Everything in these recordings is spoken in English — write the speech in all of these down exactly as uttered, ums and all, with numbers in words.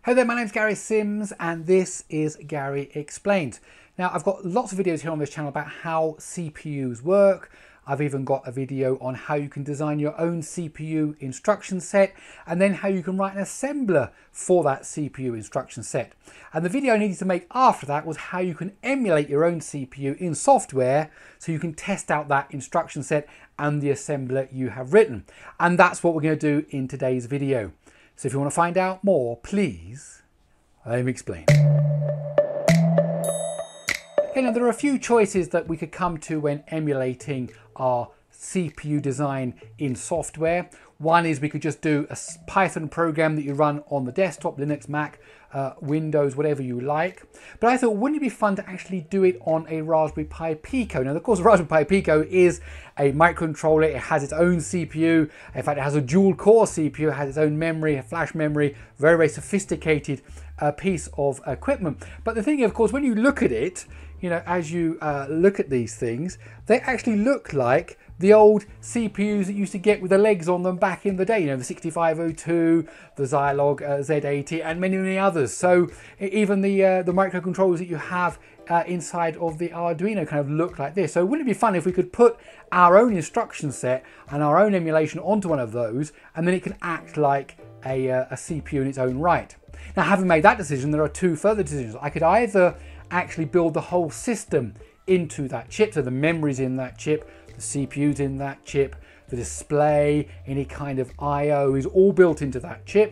Hey there, my name's Gary Sims and this is Gary Explained. Now I've got lots of videos here on this channel about how C P Us work. I've even got a video on how you can design your own C P U instruction set and then how you can write an assembler for that C P U instruction set. And the video I needed to make after that was how you can emulate your own C P U in software so you can test out that instruction set and the assembler you have written. And that's what we're going to do in today's video. So if you want to find out more, please let me explain. Okay, now there are a few choices that we could come to when emulating our C P U design in software. One is we could just do a Python program that you run on the desktop, Linux, Mac, uh, Windows, whatever you like. But I thought, wouldn't it be fun to actually do it on a Raspberry Pi Pico? Now, of course, the Raspberry Pi Pico is a microcontroller. It has its own C P U. In fact, it has a dual core C P U. It has its own memory, a flash memory, very, very sophisticated uh, piece of equipment. But the thing, of course, when you look at it, you know, as you uh, look at these things, they actually look like the old C P Us that you used to get with the legs on them back in the day, you know, the sixty-five oh two, the Zilog uh, Z eighty, and many, many others. So even the uh, the microcontrollers that you have uh, inside of the Arduino kind of look like this. So wouldn't it be fun if we could put our own instruction set and our own emulation onto one of those, and then it can act like a, uh, a C P U in its own right? Now, having made that decision, there are two further decisions. I could either actually build the whole system into that chip, so the memory's in that chip, the C P U's in that chip, the display, any kind of I O is all built into that chip,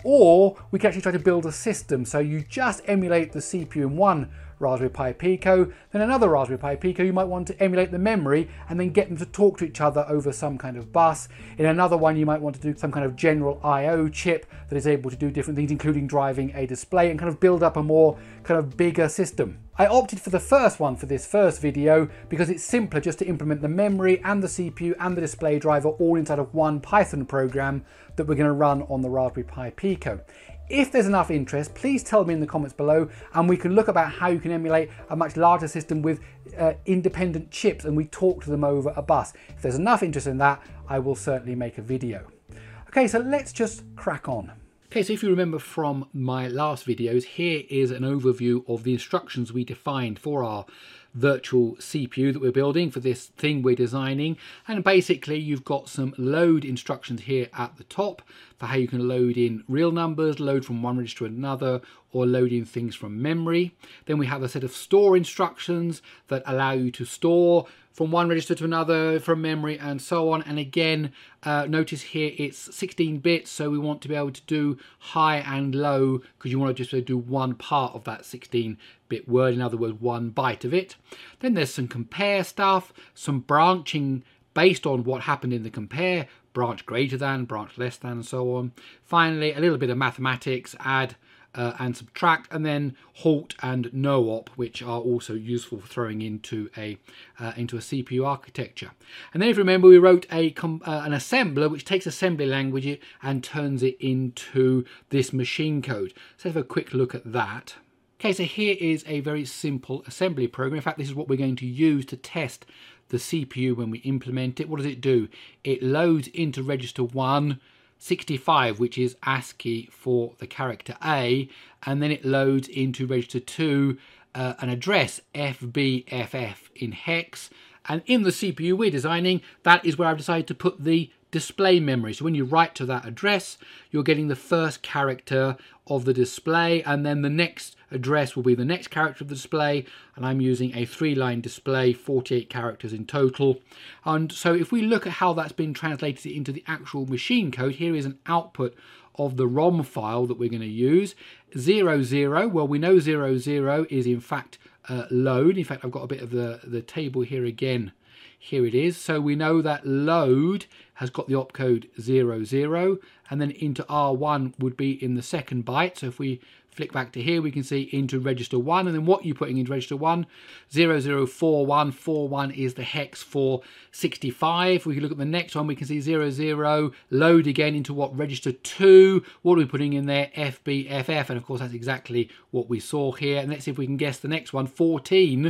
or we can actually try to build a system. So you just emulate the C P U in one Raspberry Pi Pico, then another Raspberry Pi Pico, you might want to emulate the memory and then get them to talk to each other over some kind of bus. In another one, you might want to do some kind of general I O chip that is able to do different things, including driving a display, and kind of build up a more kind of bigger system. I opted for the first one for this first video because it's simpler just to implement the memory and the C P U and the display driver all inside of one Python program that we're going to run on the Raspberry Pi Pico. If there's enough interest, please tell me in the comments below and we can look about how you can emulate a much larger system with uh, independent chips and we talk to them over a bus. If there's enough interest in that, I will certainly make a video. Okay, so let's just crack on. Okay, so if you remember from my last videos, here is an overview of the instructions we defined for our virtual C P U that we're building for this thing we're designing. And basically you've got some load instructions here at the top for how you can load in real numbers, load from one register to another, or load in things from memory. Then we have a set of store instructions that allow you to store from one register to another, from memory, and so on. And again, uh, notice here it's sixteen bits, so we want to be able to do high and low because you want to just do one part of that sixteen bit word, in other words, one byte of it. Then there's some compare stuff, some branching based on what happened in the compare, branch greater than, branch less than, and so on. Finally, a little bit of mathematics, add Uh, and subtract, and then halt and no-op, which are also useful for throwing into a uh, into a C P U architecture. And then if you remember, we wrote a uh, an assembler which takes assembly language and turns it into this machine code. So let's have a quick look at that. Okay, so here is a very simple assembly program. In fact, this is what we're going to use to test the C P U when we implement it. What does it do? It loads into register one sixty-five, which is ASCII for the character A, and then it loads into register two uh, an address F B F F in hex, and in the C P U we're designing, that is where I've decided to put the display memory. So when you write to that address, you're getting the first character of the display, and then the next address will be the next character of the display, and I'm using a three-line display, forty-eight characters in total. And so if we look at how that's been translated into the actual machine code, here is an output of the ROM file that we're going to use. Zero, zero, well, we know zero, zero is in fact uh, load. In fact, I've got a bit of the, the table here again. Here it is. So we know that load has got the opcode zero, zero, and then into R one would be in the second byte. So if we flick back to here, we can see into register one, and then what you're putting into register one, zero zero four one, four one is the hex for sixty-five. We can look at the next one, we can see zero zero, load again into what, register two, what are we putting in there, F B F F, and of course that's exactly what we saw here. And let's see if we can guess the next one, fourteen.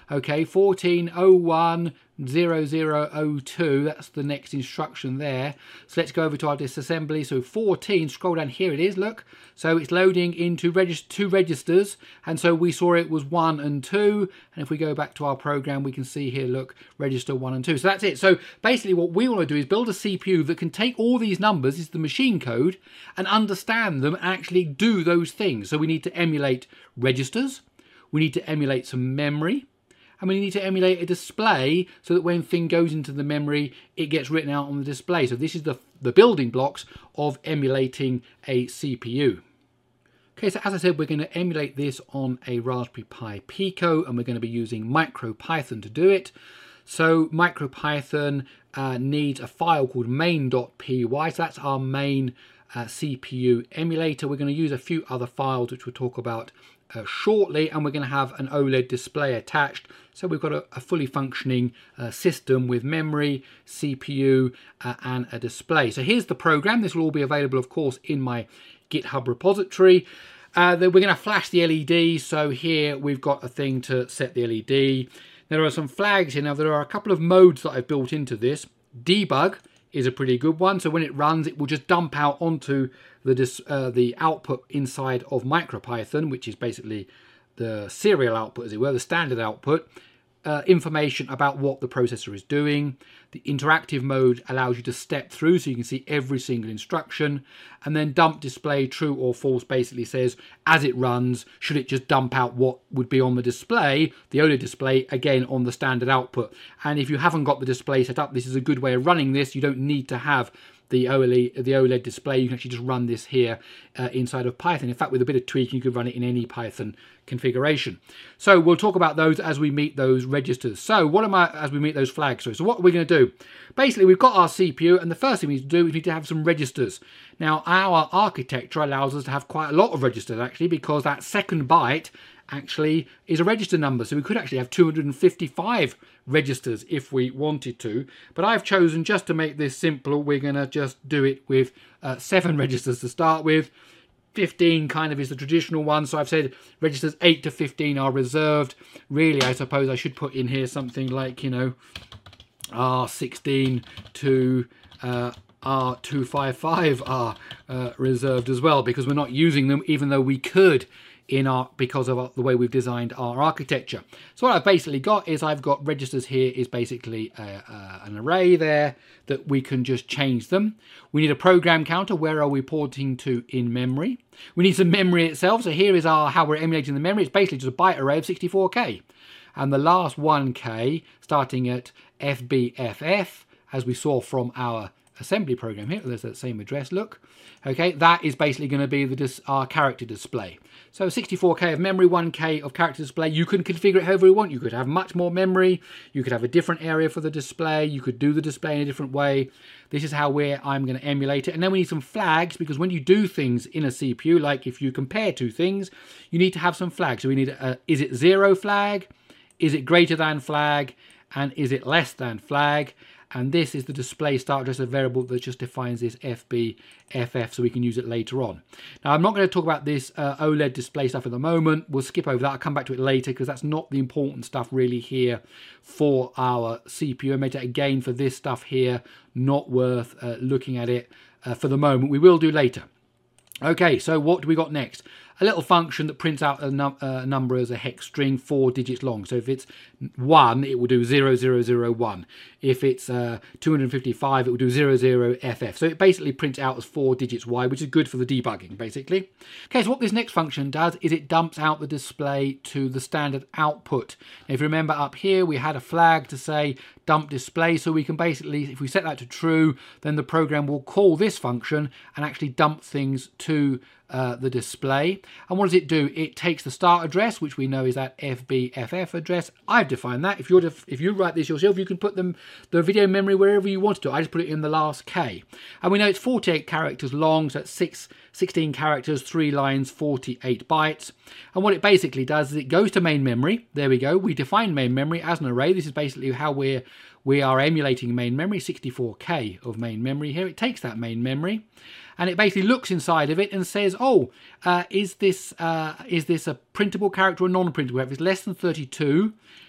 Okay, fourteen oh one zero zero oh two, that's the next instruction there. So let's go over to our disassembly. So fourteen, scroll down, here it is, look. So it's loading into regist two registers, and so we saw it was one and two, and if we go back to our program we can see here, look, register one and two. So that's it. So basically what we want to do is build a C P U that can take all these numbers, is the machine code, and understand them and actually do those things. So we need to emulate registers, we need to emulate some memory, and we need to emulate a display so that when thing goes into the memory, it gets written out on the display. So this is the, the building blocks of emulating a C P U. Okay, so as I said, we're going to emulate this on a Raspberry Pi Pico, and we're going to be using MicroPython to do it. So MicroPython uh, needs a file called main.py, so that's our main uh, C P U emulator. We're going to use a few other files which we'll talk about Uh, shortly, and we're going to have an OLED display attached, so we've got a, a fully functioning uh, system with memory, C P U uh, and a display. So here's the program. This will all be available, of course, in my GitHub repository. Uh, then we're going to flash the L E D, so here we've got a thing to set the L E D. There are some flags here. Now there are a couple of modes that I've built into this. Debug is a pretty good one, so when it runs it will just dump out onto the dis, uh, the output inside of MicroPython, which is basically the serial output, as it were, the standard output, uh, information about what the processor is doing. The interactive mode allows you to step through so you can see every single instruction, and then dump display true or false basically says as it runs, should it just dump out what would be on the display, the OLED display, again on the standard output. And if you haven't got the display set up, this is a good way of running this. You don't need to have the OLED, the OLED display. You can actually just run this here uh, inside of Python. In fact, with a bit of tweaking, you could run it in any Python configuration. So we'll talk about those as we meet those registers. So what am I, as we meet those flags? So what are we going to do? Basically, we've got our C P U, and the first thing we need to do is we need to have some registers. Now, our architecture allows us to have quite a lot of registers, actually, because that second byte actually is a register number, so we could actually have two hundred fifty-five registers if we wanted to, but I've chosen, just to make this simple, we're going to just do it with uh, seven registers to start with. fifteen kind of is the traditional one, so I've said registers eight to fifteen are reserved. Really, I suppose I should put in here something like, you know, R sixteen to uh, R two fifty-five are uh, reserved as well, because we're not using them, even though we could in our, because of the way we've designed our architecture. So what I've basically got is I've got registers here is basically a, a, an array there that we can just change them. We need a program counter. Where are we porting to in memory? We need some memory itself. So here is our how we're emulating the memory. It's basically just a byte array of sixty-four K. And the last one K starting at F B F F, as we saw from our assembly program here, there's that same address, look. Okay, that is basically going to be the dis our character display. So sixty-four K of memory, one K of character display. You can configure it however you want. You could have much more memory. You could have a different area for the display. You could do the display in a different way. This is how we're, I'm going to emulate it. And then we need some flags, because when you do things in a C P U, like if you compare two things, you need to have some flags. So we need a, is it zero flag? Is it greater than flag? And is it less than flag? And this is the display start address, a variable that just defines this F B F F, so we can use it later on. Now, I'm not going to talk about this uh, OLED display stuff at the moment. We'll skip over that. I'll come back to it later, because that's not the important stuff really here for our C P U emulator. Again, for this stuff here, not worth uh, looking at it uh, for the moment. We will do later. Okay, so what do we got next? A little function that prints out a, num a number as a hex string, four digits long. So if it's one, it will do zero zero zero one. If it's uh, two hundred fifty-five, it will do zero zero F F. So it basically prints out as four digits wide, which is good for the debugging, basically. Okay, so what this next function does is it dumps out the display to the standard output. Now, if you remember up here, we had a flag to say dump display, so we can basically, if we set that to true, then the program will call this function and actually dump things to uh, the display. And what does it do? It takes the start address, which we know is that F B F F address. I've defined that. If you're if you write this yourself, you can put them the video memory wherever you want to. I just put it in the last K. And we know it's forty-eight characters long, so it's six, sixteen characters, three lines, forty-eight bytes. And what it basically does is it goes to main memory. There we go. We define main memory as an array. This is basically how we're we are emulating main memory, sixty-four K of main memory here. It takes that main memory and it basically looks inside of it and says, oh, uh, is this uh, is this a printable character or non-printable? If it's less than thirty-two,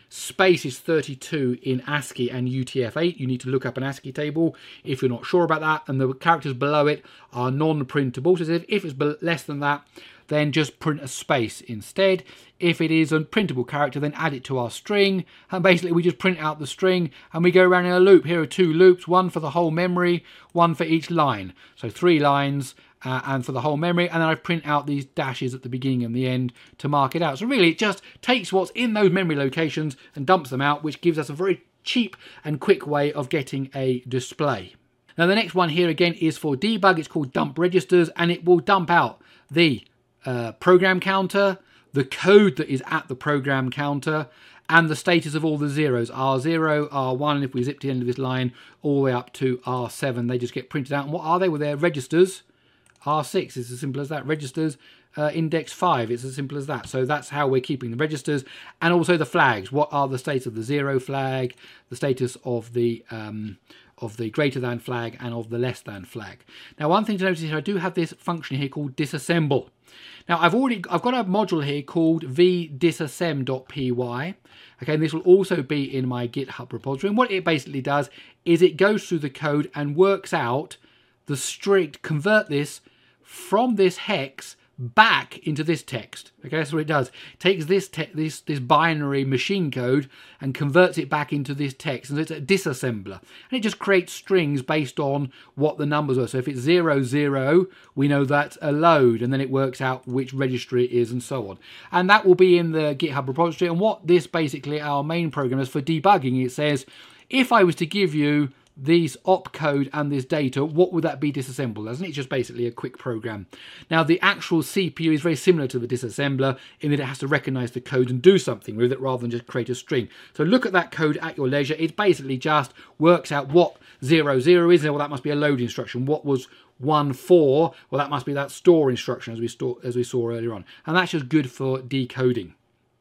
space is thirty-two in ASCII and U T F eight. You need to look up an ASCII table if you're not sure about that. And the characters below it are non-printable. So if it's less than that, then just print a space instead. If it is a printable character, then add it to our string. And basically we just print out the string and we go around in a loop. Here are two loops, one for the whole memory, one for each line. So three lines uh, and for the whole memory. And then I print out these dashes at the beginning and the end to mark it out. So really it just takes what's in those memory locations and dumps them out, which gives us a very cheap and quick way of getting a display. Now the next one here again is for debug. It's called dump registers, and it will dump out the Uh, program counter, the code that is at the program counter, and the status of all the zeros, R zero, R one, if we zip to the end of this line, all the way up to R seven. They just get printed out. And what are they? Well, they're registers. R six is as simple as that. Registers, uh, index five, it's as simple as that. So that's how we're keeping the registers. And also the flags. What are the status of the zero flag, the status of the um, of the greater than flag, and of the less than flag. Now, one thing to notice here, I do have this function here called disassemble. Now, I've already I've got a module here called vdisassem.py. Okay, and this will also be in my GitHub repository. And what it basically does is it goes through the code and works out the strict, convert this from this hex back into this text. Okay, that's what it does. It takes this this this binary machine code and converts it back into this text, and it's a disassembler, and it just creates strings based on what the numbers are. So if it's zero zero, we know that's a load, and then it works out which registry it is and so on. And that will be in the GitHub repository. And what this basically, our main program is for debugging, it says if I was to give you these opcode and this data, what would that be disassembled as? And it's just basically a quick program. Now the actual C P U is very similar to the disassembler in that it has to recognize the code and do something with it rather than just create a string. So look at that code at your leisure. It basically just works out what zero zero is. Well, that must be a load instruction. What was one four? Well, that must be that store instruction as we store as we saw earlier on. And that's just good for decoding.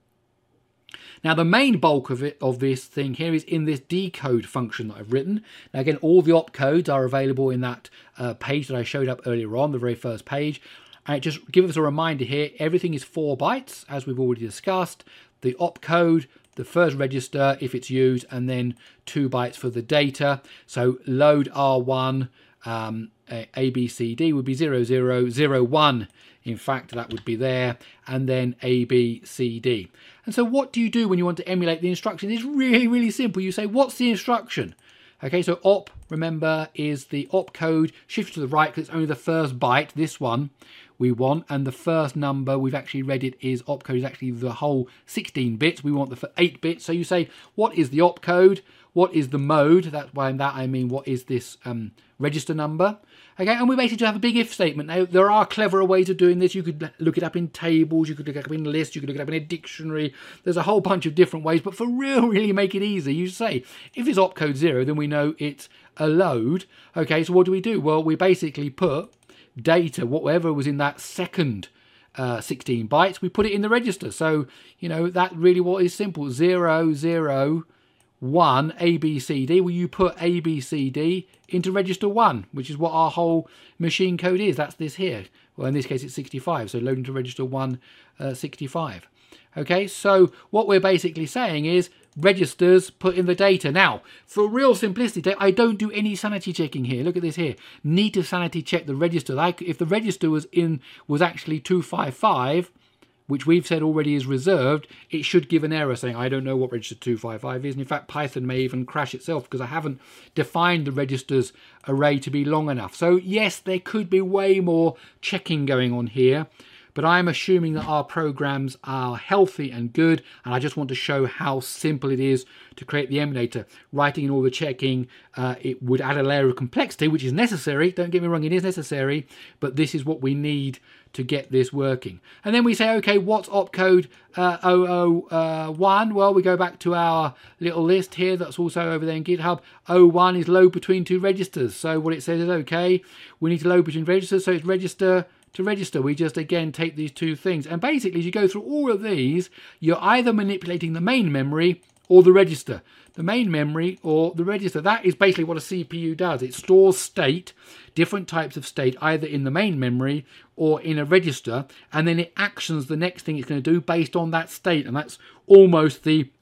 Now the main bulk of it of this thing here is in this decode function that I've written. Now again, all the opcodes are available in that uh, page that I showed up earlier on, the very first page. And it just gives us a reminder here, everything is four bytes, as we've already discussed. The opcode, the first register if it's used, and then two bytes for the data. So load R one, um, A, B, C, D would be zero, zero, zero, one. In fact, that would be there, and then A, B, C, D. And so what do you do when you want to emulate the instruction? It's really, really simple. You say, what's the instruction? Okay, so op, remember, is the opcode. Shift to the right because it's only the first byte, this one, we want. And the first number, we've actually read it, is opcode is actually the whole sixteen bits. We want the eight bits. So you say, what is the opcode? What is the mode? That's by that I mean, what is this um, register number? Okay, and we basically just have a big if statement. Now, there are cleverer ways of doing this. You could look it up in tables, you could look it up in lists, you could look it up in a dictionary. There's a whole bunch of different ways, but for real, really make it easy, you say, if it's opcode zero, then we know it's a load. Okay, so what do we do? Well, we basically put data, whatever was in that second uh, sixteen bytes, we put it in the register. So, you know, that really what is simple. Zero, zero, one, A, B, C, D. Well, you put A, B, C, D into register one, which is what our whole machine code is. That's this here. Well, in this case, it's sixty-five. So load into register one, uh, sixty-five. Okay, so what we're basically saying is registers, put in the data. Now, for real simplicity, I don't do any sanity checking here. Look at this here. Need to sanity check the register. Like if the register was in was actually two five five, which we've said already is reserved, it should give an error saying, I don't know what register two five five is. And in fact, Python may even crash itself because I haven't defined the registers array to be long enough. So yes, there could be way more checking going on here, but I'm assuming that our programs are healthy and good, and I just want to show how simple it is to create the emulator. Writing in all the checking, uh, it would add a layer of complexity, which is necessary. Don't get me wrong, it is necessary, but this is what we need to get this working. And then we say, okay, what's opcode uh, zero zero one? Well, we go back to our little list here that's also over there in GitHub. zero one is load between two registers. So what it says is, okay, we need to load between registers, so it's register to register. We just again take these two things, and basically as you go through all of these, you're either manipulating the main memory or the register. The main memory or the register. That is basically what a C P U does. It stores state, different types of state, either in the main memory or in a register, and then it actions the next thing it's going to do based on that state. And that's almost the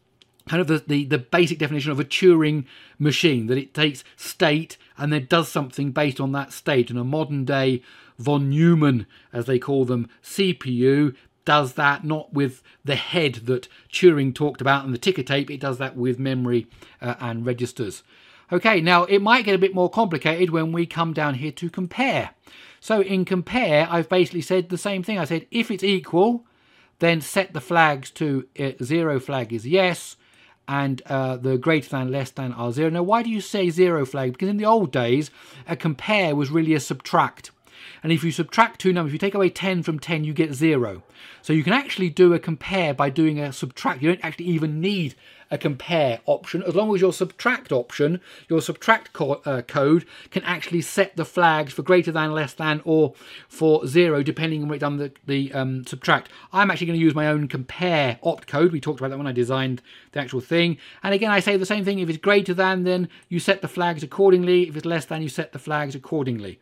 kind of the, the, the basic definition of a Turing machine, that it takes state and then does something based on that state. And a modern day von Neumann, as they call them, C P U does that not with the head that Turing talked about and the ticker tape, it does that with memory uh, and registers. Okay, now it might get a bit more complicated when we come down here to compare. So in compare, I've basically said the same thing. I said if it's equal, then set the flags to uh, zero flag is yes, and uh, the greater than, less than are zero. Now, why do you say zero flag? Because in the old days, a compare was really a subtract. And if you subtract two numbers, if you take away ten from ten, you get zero. So you can actually do a compare by doing a subtract. You don't actually even need a compare option. As long as your subtract option, your subtract co uh, code can actually set the flags for greater than, less than, or for zero, depending on what you've done the, the um, subtract. I'm actually going to use my own compare opt code. We talked about that when I designed the actual thing. And again, I say the same thing. If it's greater than, then you set the flags accordingly. If it's less than, you set the flags accordingly.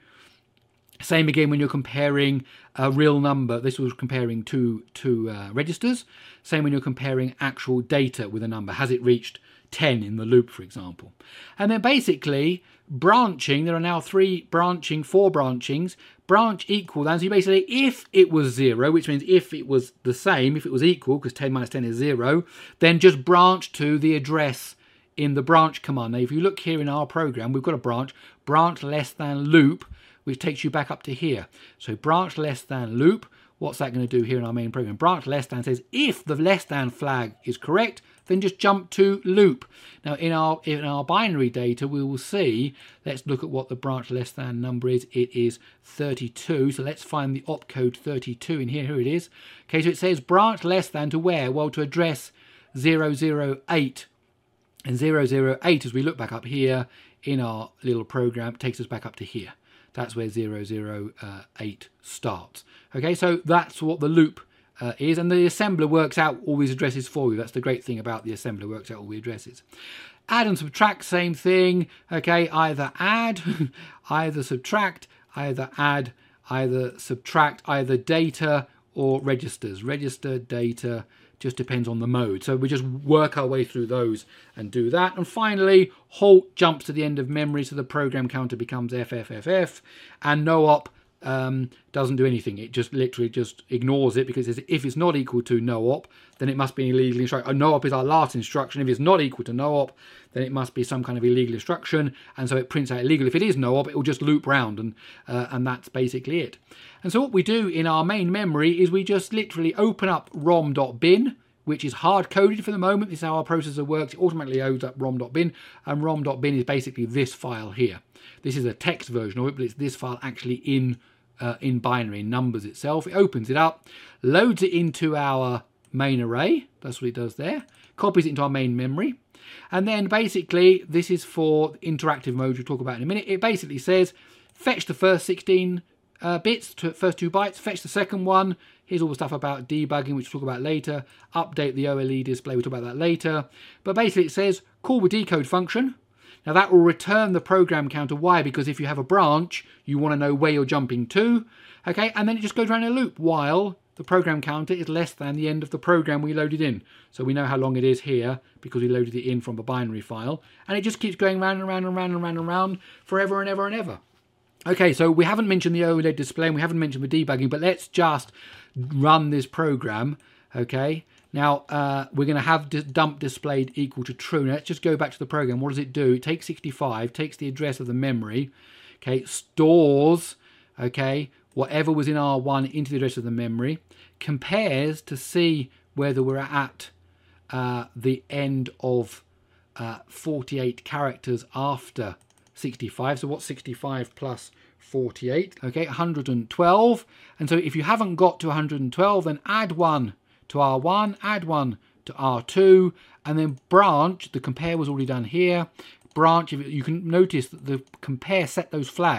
Same again when you're comparing a real number. This was comparing two, two uh, registers. Same when you're comparing actual data with a number. Has it reached ten in the loop, for example? And then basically branching, there are now three branching, four branchings. Branch equal than, so you basically, if it was zero, which means if it was the same, if it was equal, because ten minus ten is zero, then just branch to the address in the branch command. Now, if you look here in our program, we've got a branch, branch less than loop, which takes you back up to here. So branch less than loop, what's that going to do here in our main program? Branch less than says if the less than flag is correct, then just jump to loop. Now in our in our binary data, we will see, let's look at what the branch less than number is. It is thirty-two. So let's find the opcode thirty-two in here. Here it is. Okay, so it says branch less than to where? Well, to address zero zero eight. And zero zero eight, as we look back up here in our little program, takes us back up to here. That's where zero zero eight starts. Okay, so that's what the loop uh, is, and the assembler works out all these addresses for you. That's the great thing about the assembler, works out all the addresses. Add and subtract, same thing. Okay, either add, either subtract, either add, either subtract, either data or registers. Register, data, just depends on the mode. So we just work our way through those and do that. And finally, halt jumps to the end of memory, so the program counter becomes F F F F, and no op um, doesn't do anything. It just literally just ignores it, because it says if it's not equal to no op, then it must be an illegal instruction. No op is our last instruction. If it's not equal to no op, then it must be some kind of illegal instruction, and so it prints out illegal. If it is no op, it will just loop round, and uh, and that's basically it. And so what we do in our main memory is we just literally open up rom.bin, which is hard-coded for the moment. This is how our processor works. It automatically loads up rom.bin, and rom.bin is basically this file here. This is a text version of it, but it's this file actually in uh, in binary, in numbers itself. It opens it up, loads it into our main array. That's what it does there. Copies it into our main memory. And then basically, this is for interactive mode we'll talk about in a minute. It basically says, fetch the first sixteen uh, bits, to first two bytes, fetch the second one. Here's all the stuff about debugging, which we'll talk about later. Update the O L E display, we'll talk about that later. But basically it says, call the decode function. Now that will return the program counter. Why? Because if you have a branch, you want to know where you're jumping to. Okay, and then it just goes around in a loop while the program counter is less than the end of the program we loaded in. So we know how long it is here because we loaded it in from a binary file. And it just keeps going round and round and round and round and round forever and ever and ever. Okay, so we haven't mentioned the OLED display and we haven't mentioned the debugging, but let's just run this program. Okay, now uh, we're going to have dump displayed equal to true. Now let's just go back to the program. What does it do? It takes sixty-five, takes the address of the memory, okay, stores, okay, whatever was in R one into the address of the memory, compares to see whether we're at uh, the end of uh, forty-eight characters after sixty-five. So what's sixty-five plus forty-eight? Okay, one hundred twelve. And so if you haven't got to one hundred twelve, then add one to R one, add one to R two, and then branch. The compare was already done here. Branch, you can notice that the compare set those flags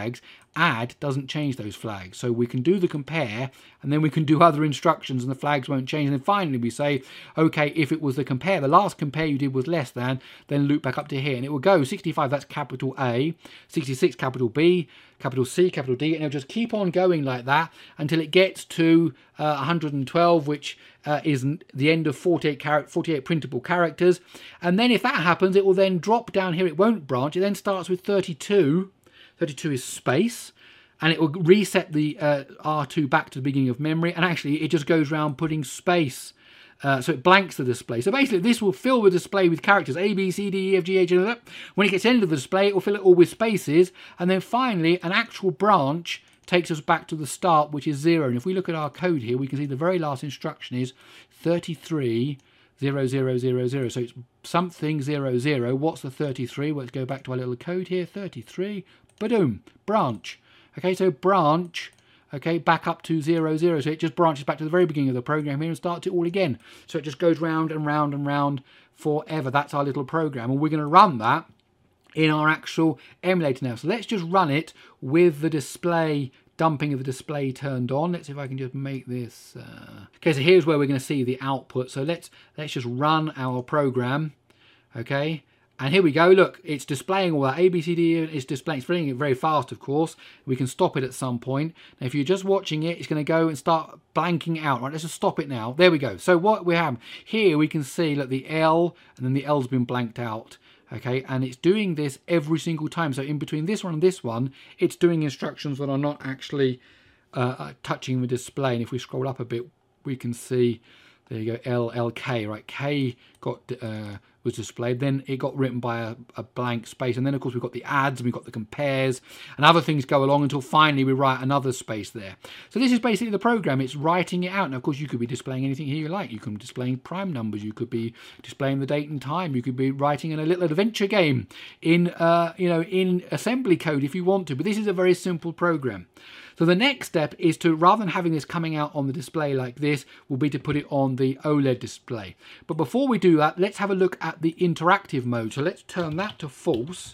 add doesn't change those flags. So we can do the compare, and then we can do other instructions and the flags won't change. And then finally we say, okay, if it was the compare, the last compare you did was less than, then loop back up to here, and it will go sixty-five, that's capital A, sixty-six, capital B, capital C, capital D, and it'll just keep on going like that until it gets to uh, one hundred twelve, which uh, is the end of forty-eight, forty-eight printable characters. And then if that happens, it will then drop down here. It won't branch. It then starts with thirty-two. thirty-two is space, and it will reset the uh, R two back to the beginning of memory, and actually it just goes around putting space. Uh, so it blanks the display. So basically this will fill the display with characters A, B, C, D, E, F, G, H, and when it gets to the end of the display, it will fill it all with spaces, and then finally an actual branch takes us back to the start, which is zero. And if we look at our code here, we can see the very last instruction is thirty-three, zero, zero, zero, zero. So it's something, zero, zero. What's the thirty-three? Well, let's go back to our little code here, thirty-three, ba-doom, branch. Okay, so branch, okay, back up to zero, zero. So it just branches back to the very beginning of the program here and starts it all again. So it just goes round and round and round forever. That's our little program. And we're going to run that in our actual emulator now. So let's just run it with the display, dumping of the display turned on. Let's see if I can just make this. Uh... Okay, so here's where we're going to see the output. So let's let's just run our program. Okay. And here we go, look, it's displaying all that. A, B, C, D, it's displaying, it's filling it very fast, of course. We can stop it at some point. Now, if you're just watching it, it's going to go and start blanking out. Right, let's just stop it now. There we go. So what we have here, we can see, look, the L, and then the L's been blanked out. Okay, and it's doing this every single time. So in between this one and this one, it's doing instructions that are not actually uh, touching the display. And if we scroll up a bit, we can see, there you go, L, L, K, right? K got... Uh, was displayed, then it got written by a, a blank space, and then of course we've got the adds, and we've got the compares, and other things go along until finally we write another space there. So this is basically the program. It's writing it out. And of course you could be displaying anything here you like. You can be displaying prime numbers, you could be displaying the date and time, you could be writing in a little adventure game in uh, you know, in assembly code if you want to, but this is a very simple program. So the next step is to, rather than having this coming out on the display like this, will be to put it on the OLED display. But before we do that, let's have a look at the interactive mode. So let's turn that to false.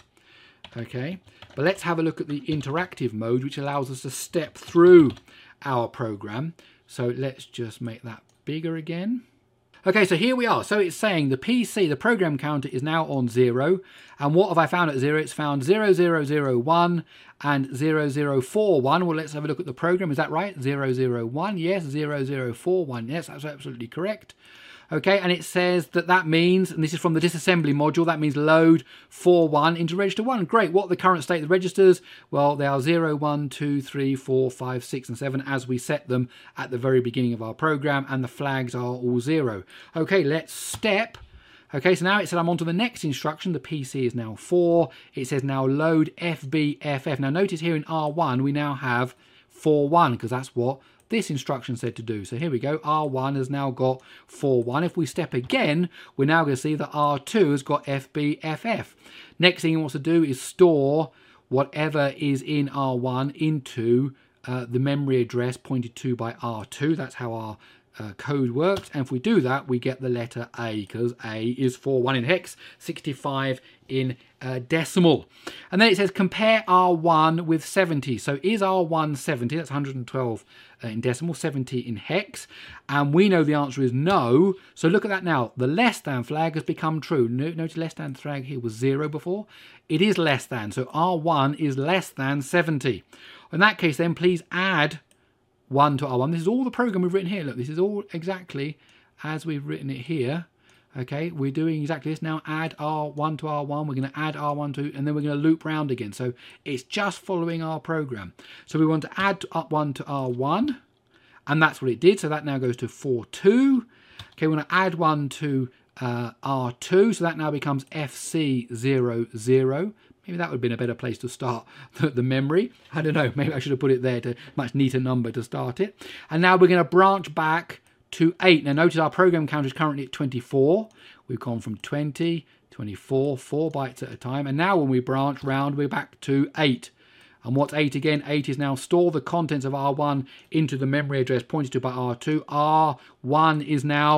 Okay, but let's have a look at the interactive mode, which allows us to step through our program. So let's just make that bigger again. Okay, so here we are. So it's saying the P C, the program counter, is now on zero. And what have I found at zero? It's found zero, zero, zero, one and zero, zero, four, one. Well, let's have a look at the program. Is that right? zero, zero, one. Yes, zero, zero, four, one. Yes, that's absolutely correct. Okay, and it says that that means, and this is from the disassembly module, that means load four one into register one. Great. What are the current state of the registers? Well, they are zero, one, two, three, four, five, six, and seven as we set them at the very beginning of our program, and the flags are all zero. Okay, let's step. Okay, so now it said I'm on to the next instruction. The P C is now four. It says now load F B F F. Now notice here in R one, we now have four one, because that's what this instruction said to do. So here we go, R one has now got four one. If we step again, we're now going to see that R two has got F B F F. Next thing it wants to do is store whatever is in R one into uh, the memory address pointed to by R two. That's how our uh, code works. And if we do that, we get the letter A, because A is four one in hex, sixty-five in uh, decimal. And then it says compare R one with seventy. So is R one seventy? That's one hundred twelve uh, in decimal, seventy in hex. And we know the answer is no. So look at that now. The less than flag has become true. Notice less than flag here was zero before. It is less than. So R one is less than seventy. In that case, then please add one to R one. This is all the program we've written here. Look, this is all exactly as we've written it here. Okay, we're doing exactly this now. Add R one to R one. We're going to add R one to, and then we're going to loop round again. So it's just following our program. So we want to add up one to R one, and that's what it did. So that now goes to four two. Okay, we want to add one to uh, R two. So that now becomes F C zero zero. Maybe that would have been a better place to start the, the memory. I don't know. Maybe I should have put it there to a much neater number to start it. And now we're going to branch back to eight. Now notice our program counter is currently at twenty-four. We've gone from twenty, twenty-four, four bytes at a time. And now when we branch round, we're back to eight. And what's eight again? eight is now store the contents of R one into the memory address pointed to by R two. R one is now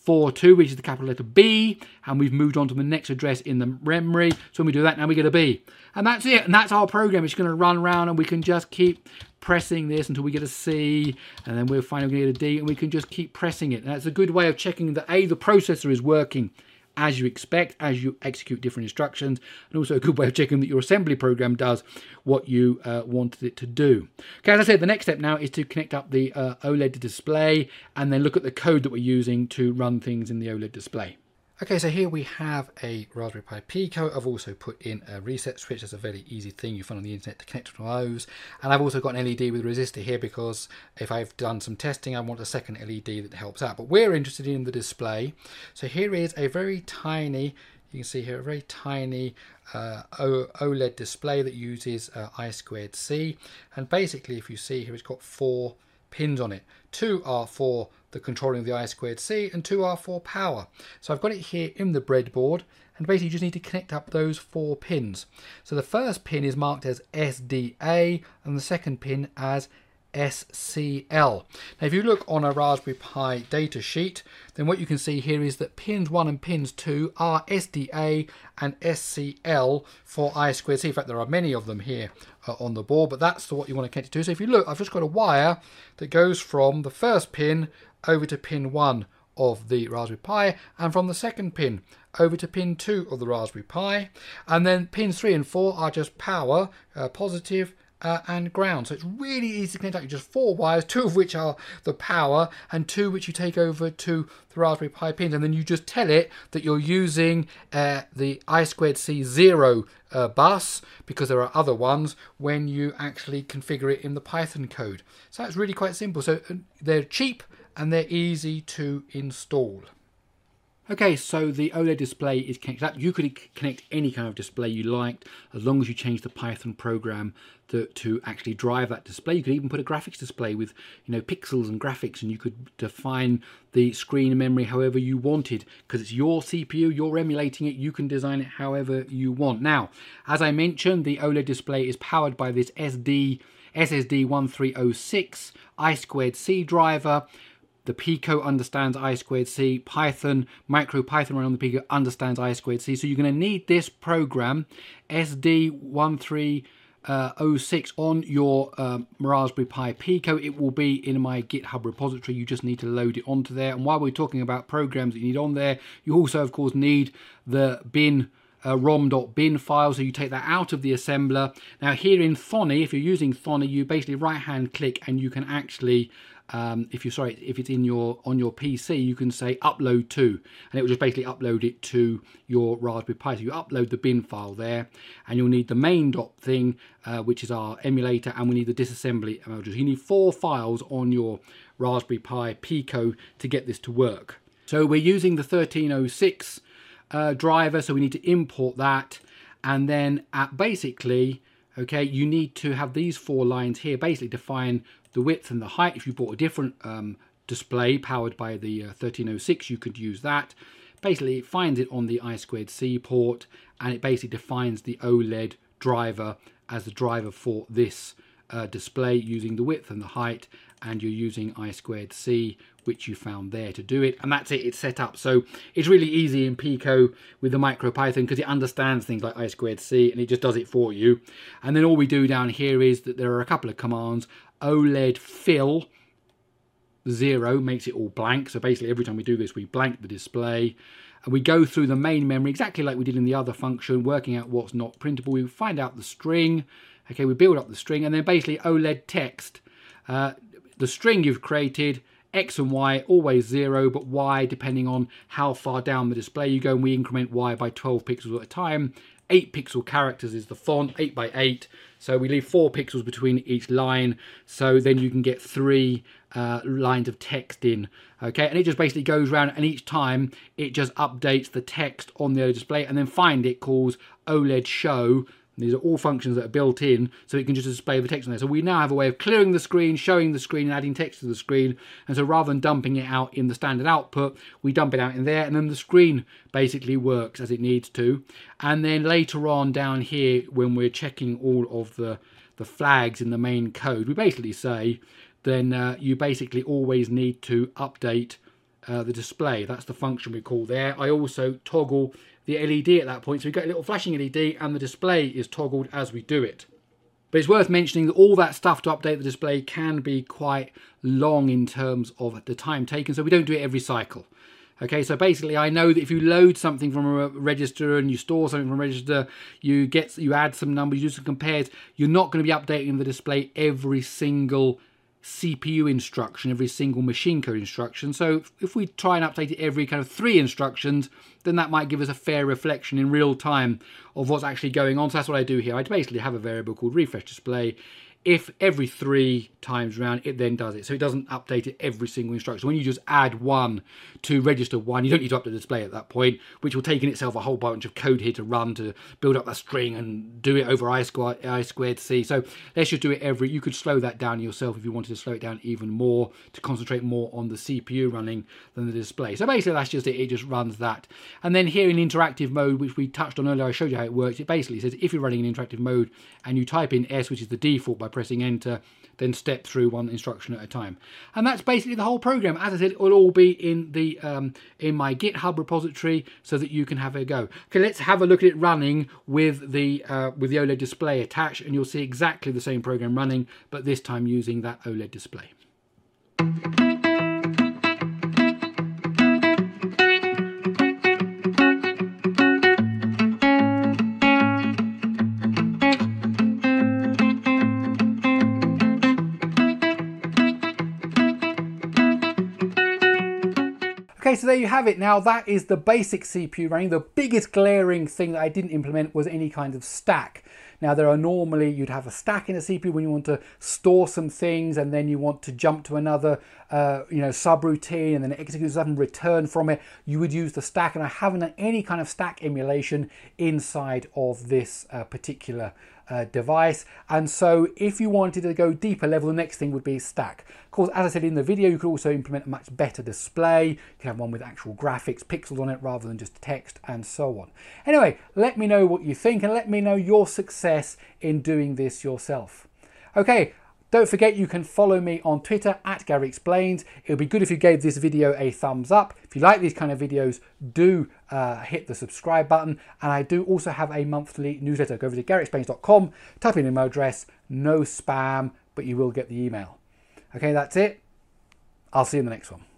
four two, which is the capital letter B, and we've moved on to the next address in the memory. So when we do that, now we get a B. And that's it, and that's our program. It's going to run around, and we can just keep pressing this until we get a C, and then we're finally going to get a D, and we can just keep pressing it. And that's a good way of checking that A, the processor is working as you expect, as you execute different instructions, and also a good way of checking that your assembly program does what you uh, wanted it to do. Okay, as I said, the next step now is to connect up the uh, OLED display and then look at the code that we're using to run things in the OLED display. Okay, so here we have a Raspberry Pi Pico. I've also put in a reset switch. That's a very easy thing you find on the internet to connect to those. And I've also got an L E D with a resistor here because if I've done some testing, I want a second L E D that helps out. But we're interested in the display. So here is a very tiny, you can see here, a very tiny uh, OLED display that uses uh, I squared C. And basically, if you see here, it's got four pins on it. Two are for the controlling of the I squared C, and two are for power. So I've got it here in the breadboard, and basically you just need to connect up those four pins. So the first pin is marked as S D A, and the second pin as S C L. Now if you look on a Raspberry Pi data sheet, then what you can see here is that pins one and pins two are S D A and S C L for I squared C. In fact, there are many of them here uh, on the board, but that's what you want to connect it to. So if you look, I've just got a wire that goes from the first pin over to pin one of the Raspberry Pi, and from the second pin over to pin two of the Raspberry Pi, and then pins three and four are just power, uh, positive, Uh, and ground. So it's really easy to connect up. Just four wires, two of which are the power and two which you take over to the Raspberry Pi pins, and then you just tell it that you're using uh, the I squared C zero uh, bus, because there are other ones, when you actually configure it in the Python code. So that's really quite simple. So they're cheap and they're easy to install. Okay, so the OLED display is connected up. You could connect any kind of display you liked, as long as you change the Python program to, to actually drive that display. You could even put a graphics display with, you know, pixels and graphics, and you could define the screen and memory however you wanted, because it's your C P U, you're emulating it, you can design it however you want. Now, as I mentioned, the OLED display is powered by this S D S S D one three oh six I squared C driver. The Pico understands I squared C. Python, MicroPython running on the Pico understands I squared C. So you're going to need this program, S D one three oh six, on your um, Raspberry Pi Pico. It will be in my GitHub repository. You just need to load it onto there. And while we're talking about programs that you need on there, you also, of course, need the bin Uh, rom.bin file, so you take that out of the assembler. Now here in Thonny, if you're using Thonny, you basically right hand click and you can actually, um, if you're sorry, if it's in your on your P C, you can say upload to, and it will just basically upload it to your Raspberry Pi. So you upload the bin file there, and you'll need the main dot thing, uh, which is our emulator, and we need the disassembly modules. You need four files on your Raspberry Pi Pico to get this to work. So we're using the thirteen oh six Uh, driver, so we need to import that, and then at basically, okay, you need to have these four lines here basically define the width and the height. If you bought a different um, display powered by the uh, thirteen oh six, you could use that. Basically, it finds it on the I squared C port, and it basically defines the OLED driver as the driver for this uh, display using the width and the height, and you're using I squared C, which you found there to do it, and that's it, it's set up. So it's really easy in Pico with the MicroPython, because it understands things like I squared C, and it just does it for you. And then all we do down here is that there are a couple of commands. OLED fill zero makes it all blank, so basically every time we do this we blank the display, and we go through the main memory exactly like we did in the other function, working out what's not printable. We find out the string, okay, we build up the string, and then basically OLED text. Uh, the string you've created, X and Y, always zero, but Y depending on how far down the display you go, and we increment Y by twelve pixels at a time. eight pixel characters is the font, eight by eight, so we leave four pixels between each line, so then you can get three uh, lines of text in, okay, and it just basically goes around, and each time it just updates the text on the display, and then find it calls OLED show. These are all functions that are built in, so it can just display the text on there. So we now have a way of clearing the screen, showing the screen, and adding text to the screen. And so rather than dumping it out in the standard output, we dump it out in there, and then the screen basically works as it needs to. And then later on down here, when we're checking all of the, the flags in the main code, we basically say, then uh, you basically always need to update uh, the display. That's the function we call there. I also toggle the L E D at that point. So we get a little flashing L E D and the display is toggled as we do it. But it's worth mentioning that all that stuff to update the display can be quite long in terms of the time taken. So we don't do it every cycle. Okay, so basically I know that if you load something from a register and you store something from a register, you get you add some numbers, you do some compares, you're not going to be updating the display every single C P U instruction, every single machine code instruction. So if we try and update it every kind of three instructions, then that might give us a fair reflection in real time of what's actually going on. So that's what I do here. I basically have a variable called refresh display. If every three times round, it then does it. So it doesn't update it every single instruction. When you just add one to register one, you don't need to update the display at that point, which will take in itself a whole bunch of code here to run to build up that string and do it over I squared, I squared C. So let's just do it every, you could slow that down yourself if you wanted to slow it down even more to concentrate more on the C P U running than the display. So basically that's just it, it just runs that. And then here in interactive mode, which we touched on earlier, I showed you how it works. It basically says if you're running in interactive mode and you type in S, which is the default by pressing enter, then step through one instruction at a time. And that's basically the whole program. As I said, it will all be in the um, in my GitHub repository so that you can have a go. Okay, let's have a look at it running with the uh, with the OLED display attached, and you'll see exactly the same program running, but this time using that OLED display. Okay, so there you have it. Now that is the basic C P U running. The biggest glaring thing that I didn't implement was any kind of stack. Now there are normally, you'd have a stack in a C P U when you want to store some things and then you want to jump to another uh, you know, subroutine and then execute stuff and return from it. You would use the stack, and I haven't done any kind of stack emulation inside of this uh, particular Uh, device. And so if you wanted to go deeper level, the next thing would be stack. Of course, as I said in the video, you could also implement a much better display. You can have one with actual graphics, pixels on it rather than just text, and so on. Anyway, let me know what you think and let me know your success in doing this yourself. Okay, don't forget you can follow me on Twitter at Gary Explains. It would be good if you gave this video a thumbs up. If you like these kind of videos, do uh, hit the subscribe button. And I do also have a monthly newsletter. Go over to Gary Explains dot com, type in an email address, no spam, but you will get the email. Okay, that's it. I'll see you in the next one.